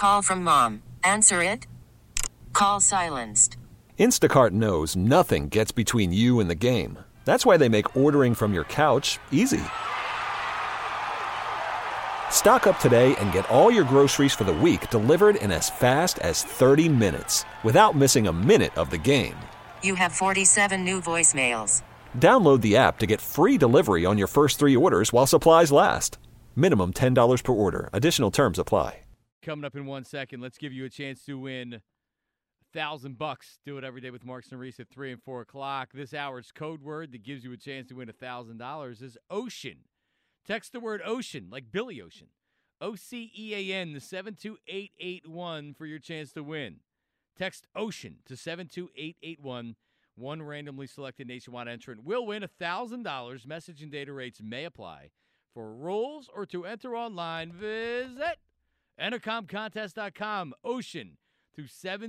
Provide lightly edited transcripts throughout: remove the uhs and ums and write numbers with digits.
Call from mom. Answer it. Call silenced. Instacart knows nothing gets between you and the game. That's why they make ordering from your couch easy. Stock up today and get all your groceries for the week delivered in as fast as 30 minutes without missing a minute of the game. You have 47 new voicemails. Download the app to get free delivery on your first 3 orders while supplies last. Minimum $10 per order. Additional terms apply. Coming up in 1 second, let's give you a chance to win $1,000. Do it every day with Marks and Reese at 3 and 4 o'clock. This hour's code word that gives you a chance to win $1,000 is ocean. Text the word ocean, like Billy Ocean. OCEAN, the 72881 for your chance to win. Text ocean to 72881. One randomly selected nationwide entrant will win $1,000. Message and data rates may apply. For rules or to enter online, visit entercomcontest.com. Ocean to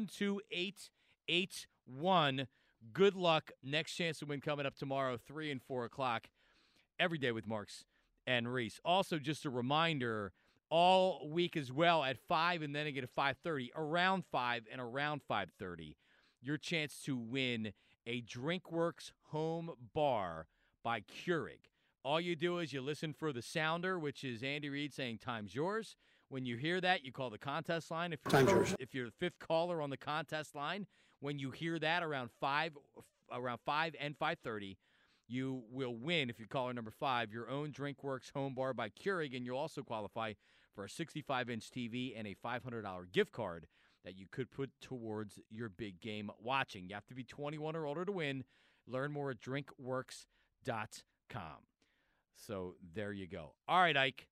72881. Good luck. Next chance to win coming up tomorrow, 3 and 4 o'clock. Every day with Marks and Reese. Also, just a reminder, all week as well at 5 and then again at 5:30, around 5 and around 5:30, your chance to win a DrinkWorks home bar by Keurig. All you do is you listen for the sounder, which is Andy Reid saying, "Time's yours." When you hear that, you call the contest line. If you're the fifth caller on the contest line, when you hear that around 5 and 5:30, you will win, if you caller number 5, your own DrinkWorks home bar by Keurig, and you'll also qualify for a 65-inch TV and a $500 gift card that you could put towards your big game watching. You have to be 21 or older to win. Learn more at drinkworks.com. So there you go. All right, Ike.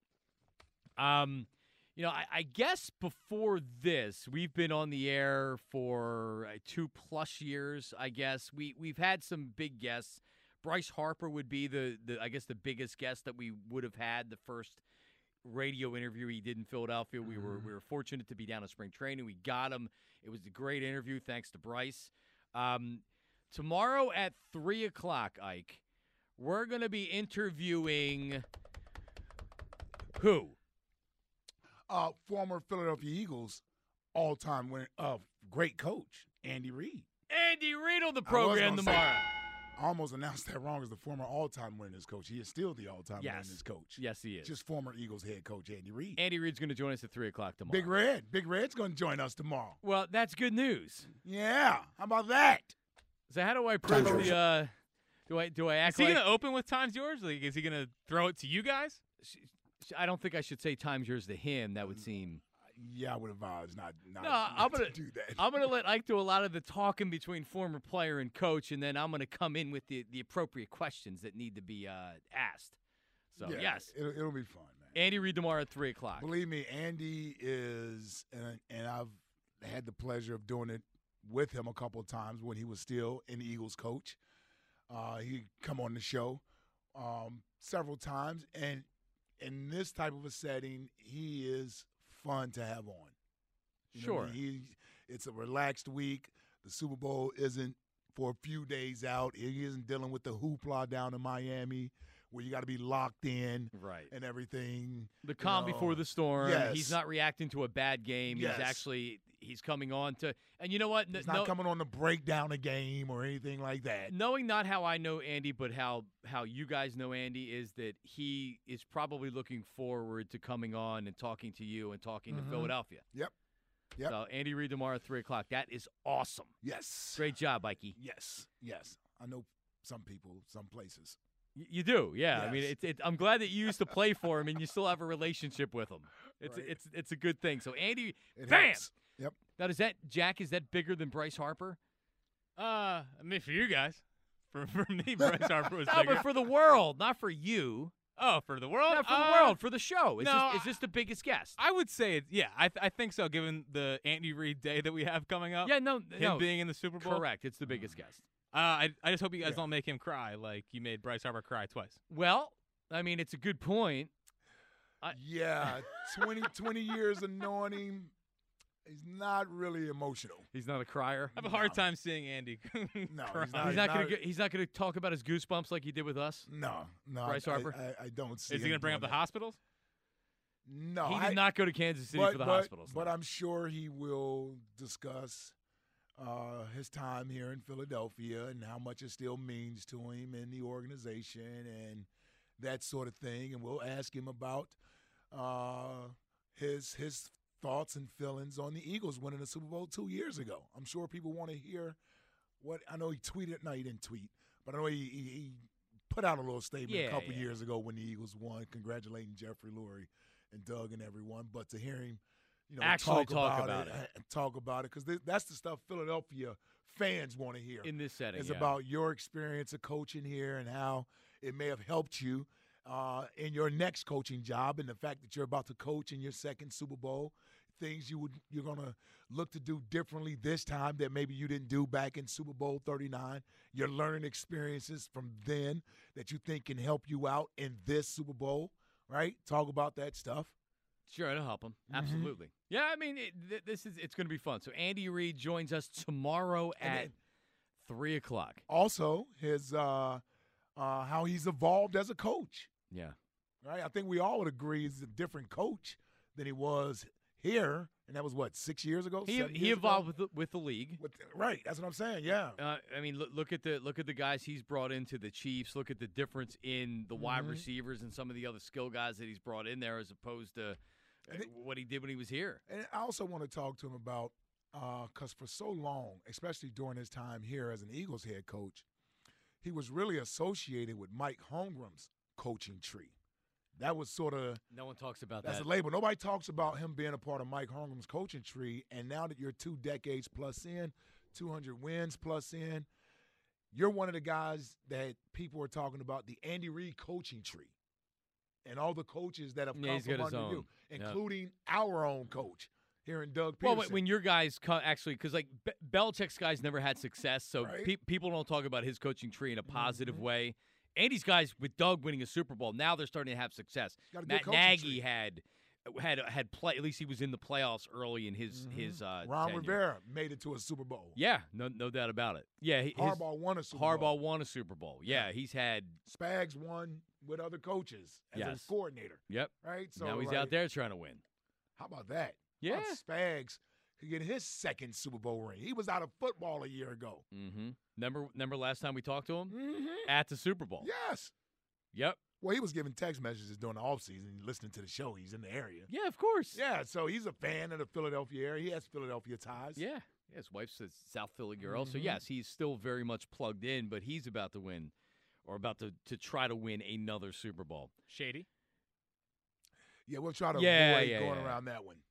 I guess before this, we've been on the air for 2+ years, I guess. We've had some big guests. Bryce Harper would be the biggest guest that we would have had, the first radio interview he did in Philadelphia. We were fortunate to be down at spring training. We got him. It was a great interview, thanks to Bryce. Tomorrow at 3 o'clock, Ike, we're going to be interviewing who? Former Philadelphia Eagles all-time winner, great coach, Andy Reid. Andy Reid on the program tomorrow. I almost announced that wrong as the former all-time winningest coach. He is still the all-time winningest coach. Yes, he is. Just former Eagles head coach Andy Reid. Andy Reid's going to join us at 3 o'clock tomorrow. Big Red's going to join us tomorrow. Well, that's good news. Yeah, how about that? So how do I approach the? Do I act? Is he going to open with "Time's yours"? Like, is he going to throw it to you guys? I don't think I should say "Time's yours" to him. That would seem. Yeah, I would advise not to do that. I'm gonna let Ike do a lot of the talking between former player and coach, and then I'm gonna come in with the appropriate questions that need to be asked. So yeah, yes, it'll be fun, man. Andy Reid tomorrow at 3 o'clock. Believe me, Andy is, and I've had the pleasure of doing it with him a couple of times when he was still an Eagles coach. He'd come on the show several times, and in this type of a setting, he is fun to have on. Sure. It's a relaxed week. The Super Bowl isn't for a few days out. He isn't dealing with the hoopla down in Miami where you got to be locked in and everything. The calm before the storm. Yes. He's not reacting to a bad game. Yes. He's coming on to – and you know what? He's not coming on to break down a game or anything like that. Knowing not how I know Andy, but how you guys know Andy, is that he is probably looking forward to coming on and talking to you and talking to Philadelphia. Yep. So Andy Reid tomorrow at 3 o'clock. That is awesome. Yes. Great job, Ikey. Yes. I know some people, some places. You do, yeah. Yes. I mean, I'm glad that you used to play for him and you still have a relationship with him. It's a good thing. So Andy, bam. Helps. Yep. Now, Jack? Is that bigger than Bryce Harper? I mean, for you guys. For me, Bryce Harper was no, bigger. but for the world, not for you. Oh, for the world? No, for the world, for the show. Is this the biggest guest? I would say I think so, given the Andy Reid day that we have coming up. Yeah, Him being in the Super Bowl. Correct. It's the biggest guest. I just hope you guys don't make him cry like you made Bryce Harper cry twice. Well, I mean, it's a good point. 20 years of knowing him, he's not really emotional. He's not a crier. I have a hard time seeing Andy. No, cry. He's not gonna talk about his goosebumps like he did with us. No. Bryce Harper. I don't see. Is he gonna bring up the hospitals? No, He did not go to Kansas City for the hospitals. But I'm sure he will discuss his time here in Philadelphia and how much it still means to him and the organization and that sort of thing. And we'll ask him about his thoughts and feelings on the Eagles winning the Super Bowl 2 years ago. I'm sure people want to hear what – I know he tweeted – no, he didn't tweet. But I know he put out a little statement a couple years ago when the Eagles won, congratulating Jeffrey Lurie and Doug and everyone. But to hear him, actually talk about it, because that's the stuff Philadelphia fans want to hear. In this setting, it's about your experience of coaching here and how it may have helped you in your next coaching job, and the fact that you're about to coach in your second Super Bowl. Things you're gonna look to do differently this time that maybe you didn't do back in Super Bowl 39. Your learning experiences from then that you think can help you out in this Super Bowl, right? Talk about that stuff. Sure, it'll help him. Absolutely. Yeah, I mean, it's going to be fun. So Andy Reid joins us tomorrow at 3 o'clock. Also, his how he's evolved as a coach. Yeah. Right. I think we all would agree he's a different coach than he was here, and that was 6 years ago. He evolved with the league. Right, that's what I'm saying. Yeah. I mean, look at the guys he's brought into the Chiefs. Look at the difference in the wide receivers and some of the other skill guys that he's brought in there, as opposed to what he did when he was here. And I also want to talk to him about because for so long, especially during his time here as an Eagles head coach, he was really associated with Mike Holmgren's coaching tree. That was sort of – no one talks about that's that. That's a label. Nobody talks about him being a part of Mike Holmgren's coaching tree. And now that you're 2 decades plus in, 200 wins plus in, you're one of the guys that people are talking about, the Andy Reid coaching tree. And all the coaches that have come from under you, including our own coach here in Doug Peterson. Well, when your guys actually – because, Belichick's guys never had success, so people don't talk about his coaching tree in a positive way. Andy's guys, with Doug winning a Super Bowl, now they're starting to have success. Matt Nagy had play. At least he was in the playoffs early in his Ron tenure. Rivera made it to a Super Bowl. Yeah, no doubt about it. Yeah, Harbaugh won a Super Bowl. Harbaugh won a Super Bowl. Yeah, he's had Spags won with other coaches as a coordinator. Yep. Right. So now he's out there trying to win. How about that? Yeah. Spags could get his second Super Bowl ring. He was out of football a year ago. Remember last time we talked to him? At the Super Bowl. Yes. Yep. Well, he was giving text messages during the offseason, listening to the show. He's in the area. Yeah, of course. Yeah, so he's a fan of the Philadelphia area. He has Philadelphia ties. Yeah. His wife's a South Philly girl. So, yes, he's still very much plugged in, but he's about to win or about to try to win another Super Bowl. Shady? Yeah, we'll try to avoid going around that one.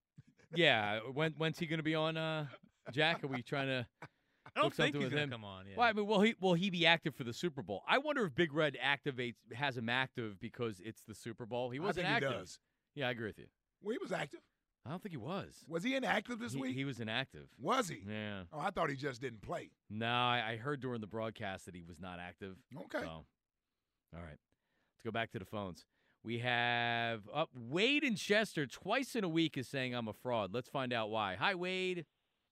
Yeah. When's he going to be on, Jack? Are we trying to I don't think he's with going him? to come on. Yeah. Well, I mean, will he be active for the Super Bowl? I wonder if Big Red has him active because it's the Super Bowl. He wasn't active. He does. Yeah, I agree with you. Well, he was active. I don't think he was. Was he inactive this week? He was inactive. Was he? Yeah. Oh, I thought he just didn't play. No, I heard during the broadcast that he was not active. Okay. So, all right. Let's go back to the phones. We have Wade in Chester twice in a week is saying I'm a fraud. Let's find out why. Hi, Wade.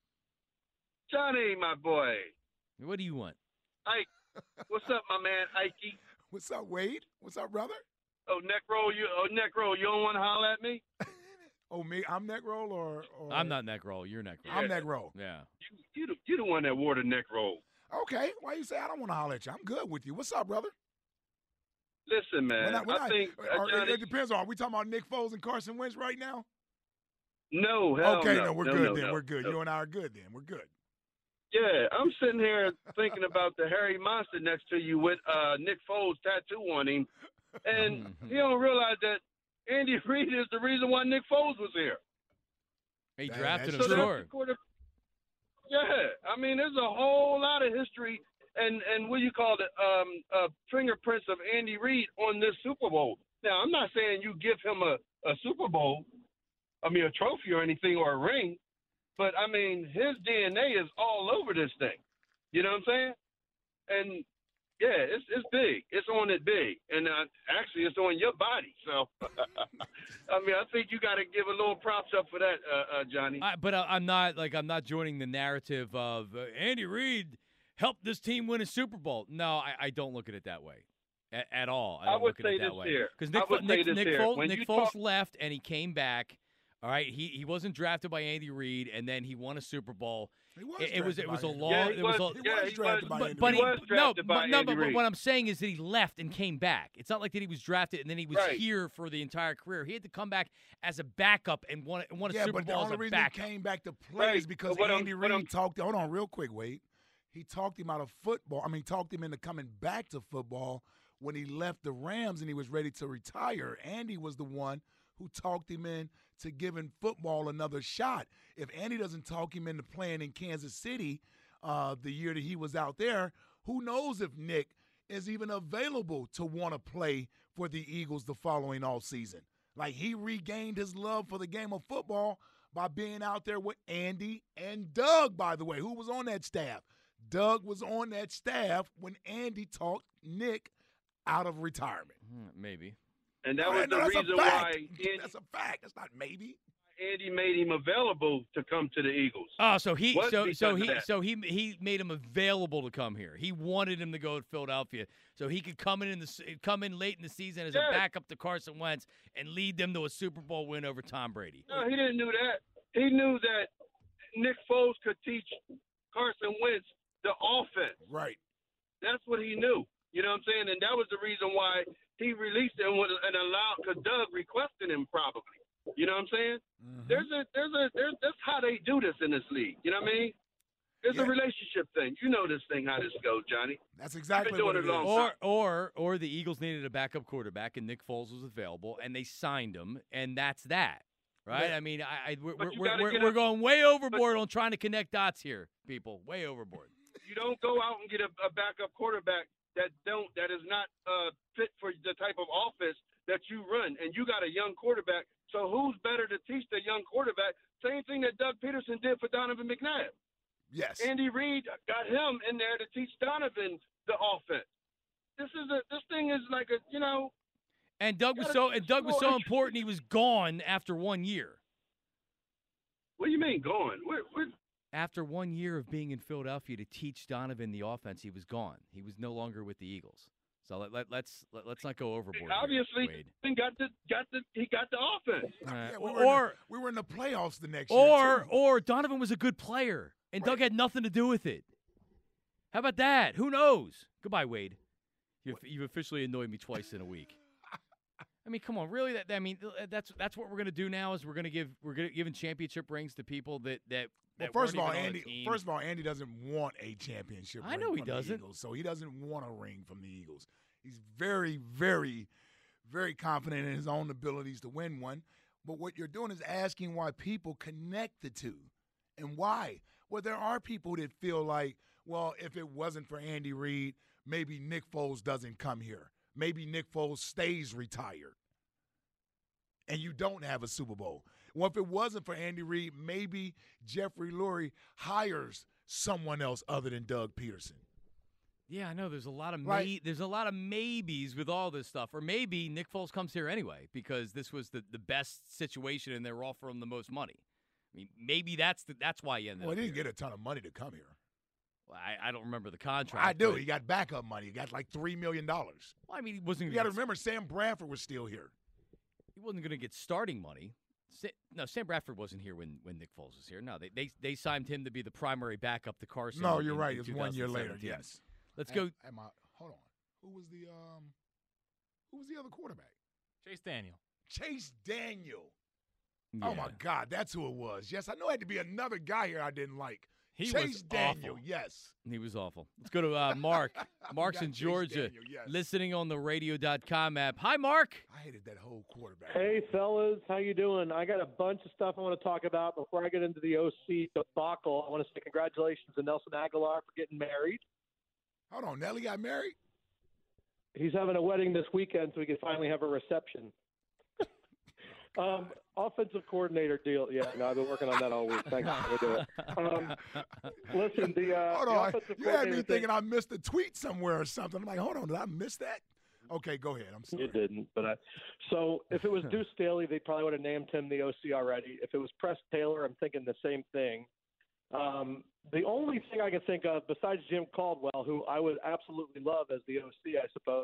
Johnny, my boy. What do you want? Ike. What's up, my man, Ikey? What's up, Wade? What's up, brother? Oh, neck roll, you don't want to holler at me? Oh, me? I'm neck roll or I'm not neck roll. You're neck roll. I'm neck roll. Yeah. You the one that wore the neck roll. Okay. Why you say I don't want to holler at you? I'm good with you. What's up, brother? Listen, man. I think Johnny, it depends on. Are we talking about Nick Foles and Carson Wentz right now? No, hell okay, no. We're good then. No, we're good. no. You and I are good then. We're good. Yeah, I'm sitting here thinking about the hairy monster next to you with Nick Foles tattoo on him, and you don't realize that Andy Reid is the reason why Nick Foles was here. He drafted him, so sure. Yeah, I mean, there's a whole lot of history and what do you call it, fingerprints of Andy Reid on this Super Bowl. Now, I'm not saying you give him a Super Bowl, a trophy or anything or a ring, but, I mean, his DNA is all over this thing. You know what I'm saying? And, yeah, it's big. It's on it big. And, actually, it's on your body. So, I mean, I think you got to give a little props up for that, Johnny. But I'm not joining the narrative of Andy Reid helped this team win a Super Bowl. No, I don't look at it that way. at all. I don't would look at say it that this way. here. Because I would say this Nick here. Foles, When Nick you Foles talk- left and he came back. All right, he wasn't drafted by Andy Reid, and then he won a Super Bowl. He was It was drafted a by long. Yeah, it was a, He was drafted by Andy but he he was no, drafted by but, no, Andy but Reid. what I'm saying is that he left and came back. It's not like that he was drafted and then he was Right. here for the entire career. He had to come back as a backup and won a Yeah, Super but the Bowl as only a reason backup. he came back to play Right, is because but what I'm- Andy what I'm- Reid talked. Hold on, real quick, Wade. He talked him out of football. I mean, talked him into coming back to football when he left the Rams and he was ready to retire. Andy was the one who talked him in to giving football another shot. If Andy doesn't talk him into playing in Kansas City the year that he was out there, who knows if Nick is even available to want to play for the Eagles the following off season. Like, he regained his love for the game of football by being out there with Andy and Doug, by the way, who was on that staff. Doug was on that staff when Andy talked Nick out of retirement. Maybe. And that All was right, the no, that's a reason fact. why That's a fact. That's not maybe. Andy made him available to come to the Eagles. Oh, so he Was so because so of he that. so he made him available to come here. He wanted him to go to Philadelphia so he could come in late in the season as a Yes. backup to Carson Wentz and lead them to a Super Bowl win over Tom Brady. No, he didn't know that. He knew that Nick Foles could teach Carson Wentz the offense. Right. That's what he knew. You know what I'm saying? And that was the reason why he released him and allowed, because Doug requested him probably. You know what I'm saying? That's how they do this in this league. You know what I mean? It's Yeah. a relationship thing. You know this thing, how this goes, Johnny. That's exactly doing what it it a long is. time. Or the Eagles needed a backup quarterback and Nick Foles was available and they signed him and that's that. Right? Yeah. I mean, But you gotta get we're a- going way overboard on trying to connect dots here, people. Way overboard. You don't go out and get a backup quarterback that is not fit for the type of offense that you run. And you got a young quarterback. So who's better to teach the young quarterback? Same thing that Doug Peterson did for Donovan McNabb. Yes. Andy Reid got him in there to teach Donovan the offense. This thing is like a, you know. And Doug was Gotta- so well, important he was gone after 1 year. What do you mean going? After 1 year of being in Philadelphia to teach Donovan the offense, he was gone. He was no longer with the Eagles. So let's not go overboard. Obviously, here, Wade. he got the offense. Yeah, Or we were in the playoffs the next year. too. or Donovan was a good player and Doug had nothing to do with it. How about that? Who knows? Goodbye, Wade. You've officially annoyed me twice in a week. I mean, come on, really? That's what we're gonna do now. Is we're gonna giving championship rings to people that Well, first of all, weren't even on the Andy. team. First of all, Andy doesn't want a championship. I ring know he from the doesn't. Eagles, so he doesn't want a ring from the Eagles. He's very, very, very confident in his own abilities to win one. But what you're doing is asking why people connect the two, and why. Well, there are people that feel like, well, if it wasn't for Andy Reid, maybe Nick Foles doesn't come here. Maybe Nick Foles stays retired, and you don't have a Super Bowl. Well, if it wasn't for Andy Reid, maybe Jeffrey Lurie hires someone else other than Doug Peterson. Yeah, I know. There's a lot of Right. there's a lot of maybes with all this stuff, or maybe Nick Foles comes here anyway because this was the best situation and they were offering the most money. I mean, maybe that's why he ended Well, up he didn't here. get a ton of money to come here. Well, I don't remember the contract. I do. but- He got backup money. He got like $3 million. Well, I mean, he wasn't. You got to remember, Sam Bradford was still here. He wasn't going to get starting money. No, Sam Bradford wasn't here when Nick Foles was here. No, they signed him to be the primary backup to Carson. No, in- you're in- right. in It was 1 year later. 2017. Yes. Let's go. Hold on. Who was the other quarterback? Chase Daniel. Chase Daniel. Yeah. Oh my God, that's who it was. Yes, I know it had to be another guy here I didn't like. He Chase was Daniel. awful. Yes. He was awful. Let's go to Mark. Mark's got in Chase Georgia, Daniel, yes. listening on the radio.com app. Hi, Mark. I hated that whole quarterback. Hey, fellas, how you doing? I got a bunch of stuff I want to talk about. Before I get into the OC debacle, I want to say congratulations to Nelson Aguilar for getting married. Hold on, Nelly got married? He's having a wedding this weekend, so we can finally have a reception. Offensive coordinator deal. Yeah, no, I've been working on that all week. Thanks. We'll do it. Listen, Hold the on. offensive You had me coordinator thinking I missed a tweet somewhere or something. I'm like, hold on, did I miss that? Okay, go ahead. I'm sorry. You didn't, but so if it was Deuce Staley, they probably would have named him the OC already. If it was Press Taylor, I'm thinking the same thing. The only thing I can think of besides Jim Caldwell, who I would absolutely love as the OC, I suppose,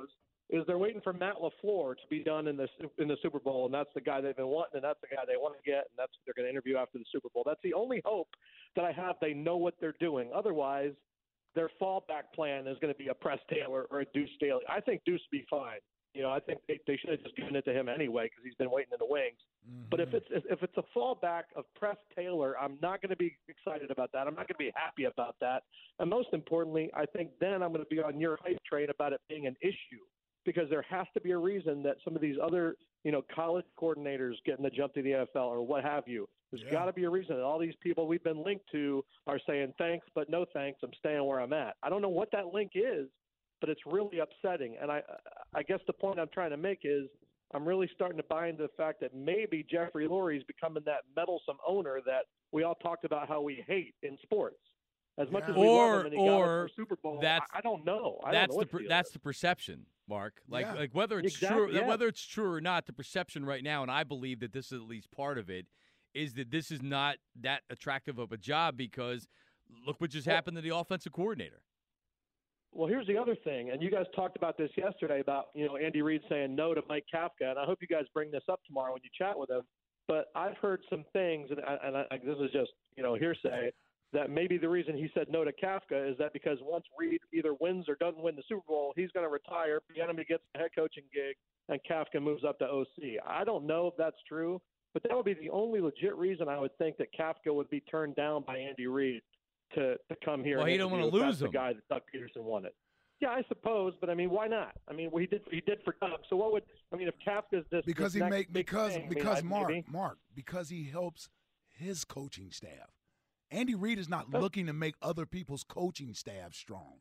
is they're waiting for Matt LaFleur to be done in the Super Bowl, and that's the guy they've been wanting, and that's the guy they want to get, and that's what they're going to interview after the Super Bowl. That's the only hope that I have. They know what they're doing. Otherwise, their fallback plan is going to be a Press Taylor or a Deuce Staley. I think Deuce would be fine. I think they should have just given it to him anyway because he's been waiting in the wings. Mm-hmm. But if it's a fallback of Press Taylor, I'm not going to be excited about that. I'm not going to be happy about that. And most importantly, I think then I'm going to be on your hype train about it being an issue because there has to be a reason that some of these other college coordinators getting the jump to the NFL or what have you. There's got to be a reason that all these people we've been linked to are saying thanks, but no thanks. I'm staying where I'm at. I don't know what that link is, but it's really upsetting. And I guess the point I'm trying to make is I'm really starting to buy into the fact that maybe Jeffrey Lurie is becoming that meddlesome owner that we all talked about how we hate in sports. As much as we love him and he got us for Super Bowl, I don't know. That's the perception, Mark. Like whether it's whether it's true or not, the perception right now, and I believe that this is at least part of it, is that this is not that attractive of a job because look what just happened to the offensive coordinator. Well, here's the other thing, and you guys talked about this yesterday about, Andy Reid saying no to Mike Kafka, and I hope you guys bring this up tomorrow when you chat with him. But I've heard some things, and this is just, hearsay, that maybe the reason he said no to Kafka is that because once Reid either wins or doesn't win the Super Bowl, he's going to retire, Bieniemy gets the head coaching gig, and Kafka moves up to OC. I don't know if that's true, but that would be the only legit reason I would think that Kafka would be turned down by Andy Reid to come here. Well, he don't want to lose him. The guy that Doug Peterson wanted. Yeah, I suppose, but why not? He did for Doug. So what would if Kafka's this because this he because maybe. Mark because he helps his coaching staff. Andy Reid is not looking to make other people's coaching staff strong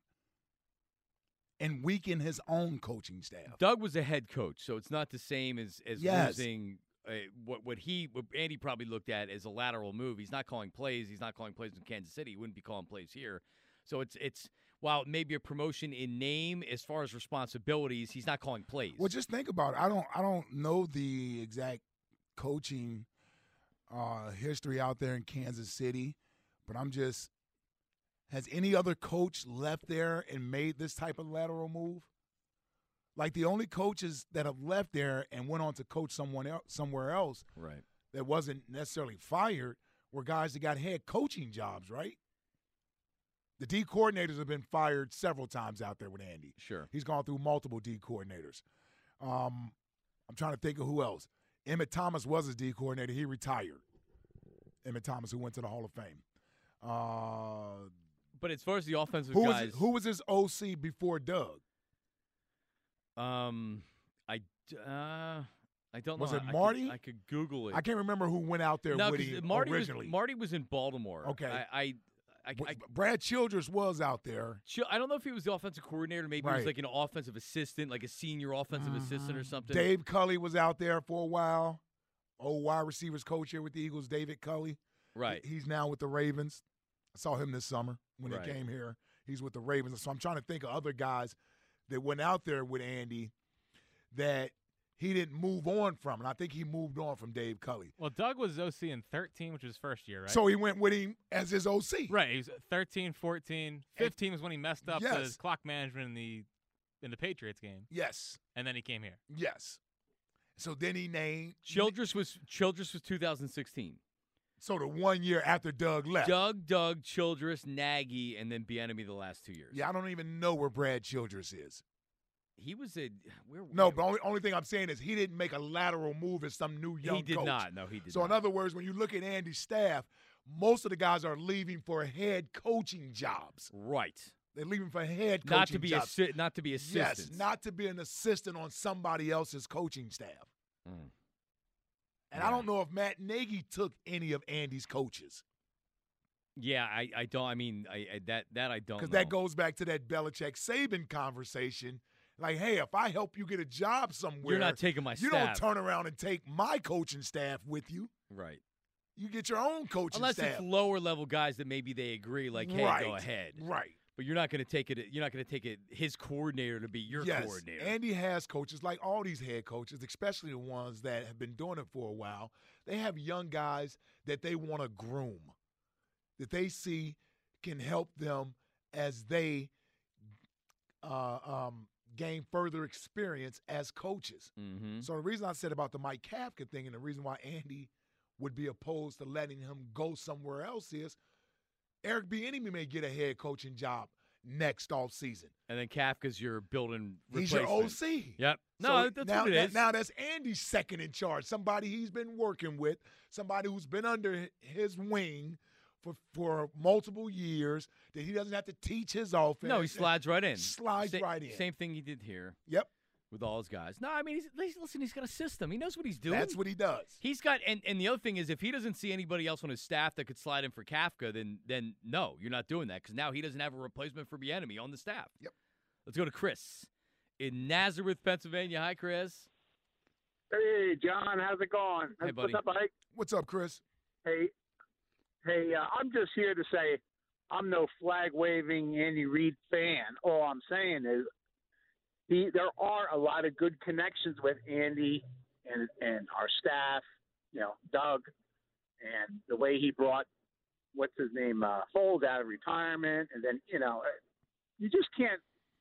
and weaken his own coaching staff. Doug was a head coach, so it's not the same as losing. What Andy probably looked at as a lateral move. He's not calling plays. He's not calling plays in Kansas City. He wouldn't be calling plays here. So it's while it may be a promotion in name, as far as responsibilities, he's not calling plays. Well, just think about it. I don't know the exact coaching history out there in Kansas City, but has any other coach left there and made this type of lateral move? Like the only coaches that have left there and went on to coach somewhere else, right, that wasn't necessarily fired, were guys that got head coaching jobs, right? The D coordinators have been fired several times out there with Andy. Sure. He's gone through multiple D coordinators. I'm trying to think of who else. Emmett Thomas was his D coordinator. He retired. Emmett Thomas, who went to the Hall of Fame. But as far as the offensive guys. Who was his OC before Doug? I don't know. Was it Marty? I could Google it. I can't remember who went out there with him originally. Marty was in Baltimore. Okay. Brad Childress was out there. I don't know if he was the offensive coordinator. Maybe he was like an offensive assistant, like a senior offensive assistant or something. Dave Culley was out there for a while. Old wide receivers coach here with the Eagles, David Culley. Right. He's now with the Ravens. I saw him this summer when he came here. He's with the Ravens. So I'm trying to think of other guys that went out there with Andy that he didn't move on from. And I think he moved on from Dave Culley. Well, Doug was OC in 13, which was his first year, right? So he went with him as his OC. Right. He was 13, 14. 15 was when he messed up the clock management in the Patriots game. Yes. And then he came here. Yes. So then he named Childress was 2016. So the 1 year after Doug left. Doug, Childress, Nagy, and then Bieniemy the last 2 years. Yeah, I don't even know where Brad Childress is. He was but only thing I'm saying is he didn't make a lateral move as some new young coach. He did not. No, he did not. So in other words, when you look at Andy's staff, most of the guys are leaving for head coaching jobs. Right. They're leaving for head coaching jobs. Not to be assistants. Yes, not to be an assistant on somebody else's coaching staff. Mm. And I don't know if Matt Nagy took any of Andy's coaches. Yeah, I don't. I mean, I don't know. Because that goes back to that Belichick-Saban conversation. Like, hey, if I help you get a job somewhere, you're not taking my staff. You don't turn around and take my coaching staff with you. Right. You get your own coaching staff. Unless it's lower level guys that maybe they agree, like, hey, go ahead. Right. But you're not going to take it. You're not going to take it. His coordinator to be your coordinator. Andy has coaches, like all these head coaches, especially the ones that have been doing it for a while. They have young guys that they want to groom, that they see can help them as they gain further experience as coaches. Mm-hmm. So the reason I said about the Mike Kafka thing and the reason why Andy would be opposed to letting him go somewhere else is Eric Bieniemy may get a head coaching job next offseason. And then Kafka's your building He's replacement. your OC. Yep. No, So that's now, what it is. Now that's Andy's second in charge, somebody he's been working with, somebody who's been under his wing for multiple years, that he doesn't have to teach his offense. No, he slides right in. Slides right in. Same thing he did here. Yep. With all his guys. No, I mean, he's got a system. He knows what he's doing. That's what he does. He's got, and the other thing is, if he doesn't see anybody else on his staff that could slide in for Kafka, then no, you're not doing that, because now he doesn't have a replacement for Bieniemy on the staff. Yep. Let's go to Chris in Nazareth, Pennsylvania. Hi, Chris. Hey, John, how's it going? Hey, buddy. What's up, Mike? What's up, Chris? Hey, I'm just here to say I'm no flag-waving Andy Reid fan. All I'm saying is there are a lot of good connections with Andy and our staff, Doug, and the way he brought, what's his name, Foles out of retirement, and then, you just can't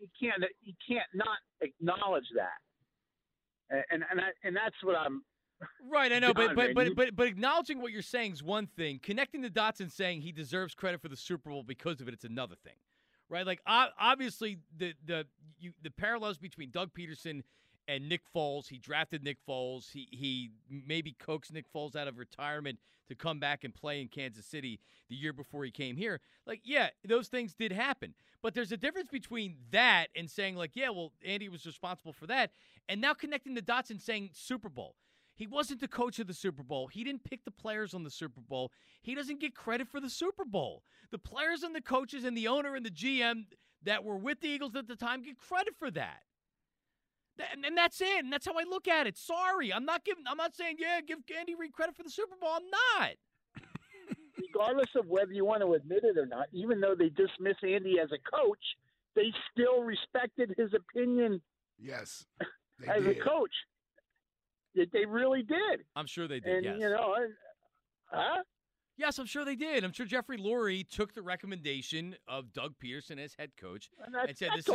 not acknowledge that. And that's what I'm. Right, I know, John, but acknowledging what you're saying is one thing. Connecting the dots and saying he deserves credit for the Super Bowl because of it's another thing, right? Like obviously the parallels between Doug Peterson and Nick Foles. He drafted Nick Foles. He maybe coaxed Nick Foles out of retirement to come back and play in Kansas City the year before he came here. Like, yeah, those things did happen. But there's a difference between that and saying, like, yeah, well, Andy was responsible for that, and now connecting the dots and saying Super Bowl. He wasn't the coach of the Super Bowl. He didn't pick the players on the Super Bowl. He doesn't get credit for the Super Bowl. The players and the coaches and the owner and the GM that were with the Eagles at the time get credit for that. And that's it. And that's how I look at it. Sorry. I'm not saying, yeah, give Andy Reid credit for the Super Bowl. I'm not. Regardless of whether you want to admit it or not, even though they dismiss Andy as a coach, they still respected his opinion. Yes. As a coach. They really did. I'm sure they did, and, yes. Huh? Yes, I'm sure they did. I'm sure Jeffrey Lurie took the recommendation of Doug Peterson as head coach and said, "This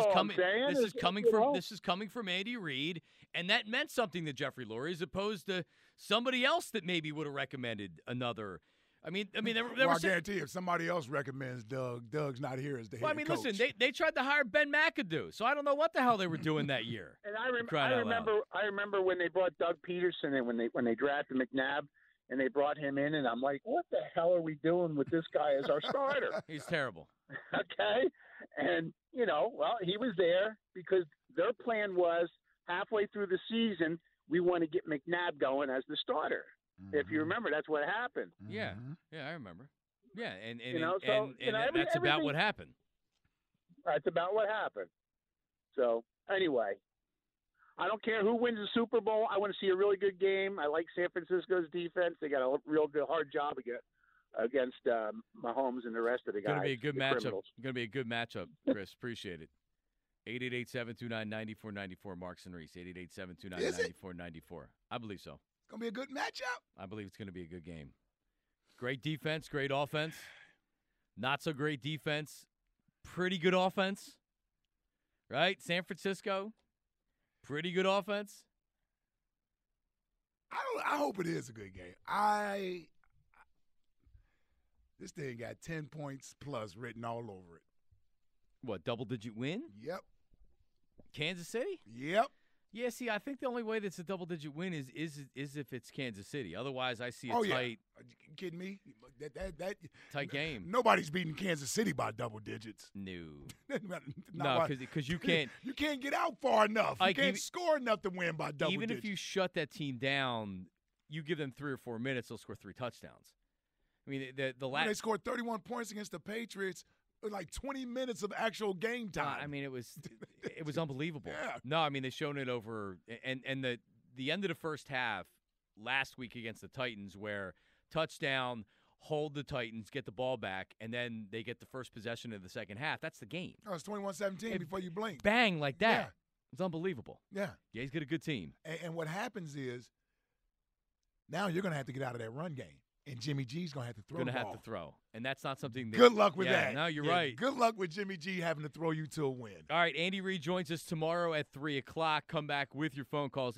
is coming from Andy Reid," and that meant something to Jeffrey Lurie as opposed to somebody else that maybe would have recommended another. I guarantee if somebody else recommends Doug, Doug's not here as the head coach. Listen, they tried to hire Ben McAdoo, so I don't know what the hell they were doing that year. And I remember when they brought Doug Peterson in when they drafted McNabb. And they brought him in, and I'm like, what the hell are we doing with this guy as our starter? He's terrible. Okay? And, he was there because their plan was halfway through the season, we want to get McNabb going as the starter. Mm-hmm. If you remember, that's what happened. Yeah. Yeah, I remember. Yeah, and that's everything, about what happened. That's about what happened. So, anyway. I don't care who wins the Super Bowl. I want to see a really good game. I like San Francisco's defense. They got a real good, hard job against Mahomes and the rest of the guys. Going to be a good matchup. Criminals. Going to be a good matchup, Chris. Appreciate it. 888-729-9494, Marks and Reese. 888-729-9494. I believe so. It's going to be a good matchup. I believe it's going to be a good game. Great defense, great offense. Not so great defense, pretty good offense. Right? San Francisco. Pretty good offense. I hope it is a good game. This thing got 10 points plus written all over it. What, double-digit win? Yep. Kansas City? Yep. Yeah, see, I think the only way that's a double-digit win is if it's Kansas City. Otherwise, I see a tight. Yeah. Are you kidding me? That tight game. Nobody's beating Kansas City by double digits. No. No, because you can't. You can't get out far enough. You can't score enough to win by double digits. Even if you shut that team down, you give them 3 or 4 minutes, they'll score 3 touchdowns. I mean, they scored 31 points against the Patriots. Like 20 minutes of actual game time. I mean, it was unbelievable. Yeah. No, I mean, they've shown it over and the end of the first half last week against the Titans, where touchdown, hold the Titans, get the ball back, and then they get the first possession of the second half. That's the game. Oh, it's 21-17 before you blink. Bang, like that. Yeah. It's unbelievable. Yeah. Yeah, he's got a good team. And what happens is now you're going to have to get out of that run game. And Jimmy G's going to have to throw the ball. Going to have to throw. And that's not something that – Good luck with that. No, you're right. Good luck with Jimmy G having to throw you to a win. All right, Andy Reid joins us tomorrow at 3 o'clock. Come back with your phone calls,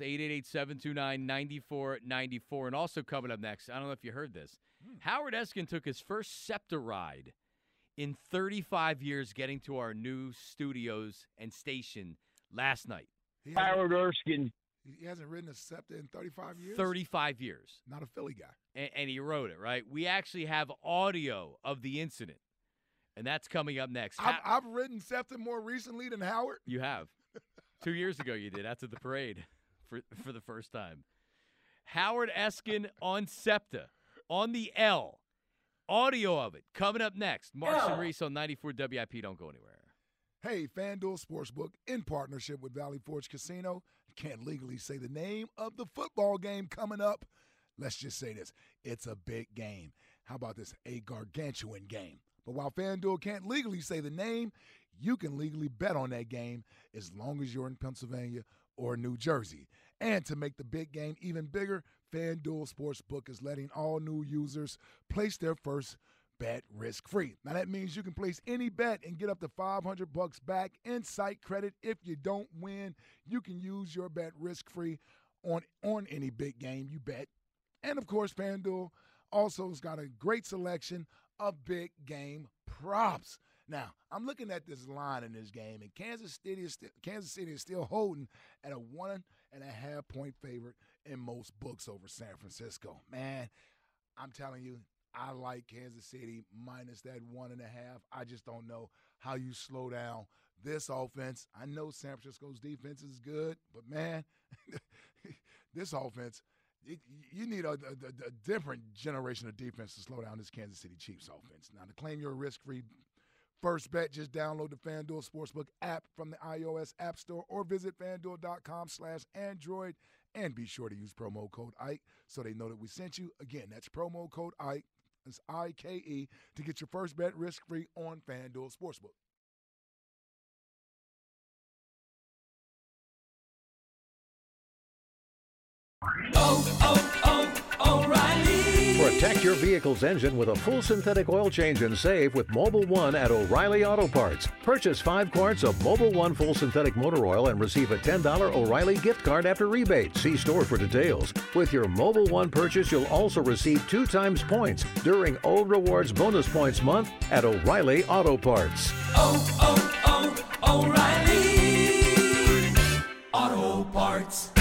888-729-9494. And also coming up next, I don't know if you heard this, Howard Eskin took his first SEPTA ride in 35 years getting to our new studios and station last night. Howard Erskine. He hasn't ridden a SEPTA in 35 years? 35 years. Not a Philly guy. And he wrote it, right? We actually have audio of the incident, and that's coming up next. I've ridden SEPTA more recently than Howard. You have. 2 years ago you did, after the parade for the first time. Howard Eskin on SEPTA, on the L. Audio of it coming up next. Marks and Reese on 94 WIP. Don't go anywhere. Hey, FanDuel Sportsbook, in partnership with Valley Forge Casino, can't legally say the name of the football game coming up. Let's just say this. It's a big game. How about this? A gargantuan game. But while FanDuel can't legally say the name, you can legally bet on that game as long as you're in Pennsylvania or New Jersey. And to make the big game even bigger, FanDuel Sportsbook is letting all new users place their first bet risk-free. Now, that means you can place any bet and get up to $500 back in site credit. If you don't win, you can use your bet risk-free on any big game you bet. And, of course, FanDuel also has got a great selection of big game props. Now, I'm looking at this line in this game, and Kansas City is still holding at a 1.5-point favorite in most books over San Francisco. Man, I'm telling you, I like Kansas City minus that 1.5. I just don't know how you slow down this offense. I know San Francisco's defense is good, but, man, this offense, you need a different generation of defense to slow down this Kansas City Chiefs offense. Now, to claim your risk-free first bet, just download the FanDuel Sportsbook app from the iOS App Store or visit FanDuel.com/Android and be sure to use promo code IKE so they know that we sent you. Again, that's promo code IKE, that's IKE, to get your first bet risk-free on FanDuel Sportsbook. O'Reilly. Protect your vehicle's engine with a full synthetic oil change and save with Mobil 1 at O'Reilly Auto Parts. Purchase 5 quarts of Mobil 1 full synthetic motor oil and receive a $10 O'Reilly gift card after rebate. See store for details. With your Mobil 1 purchase, you'll also receive 2 times points during O Rewards Bonus Points Month at O'Reilly Auto Parts. O'Reilly Auto Parts.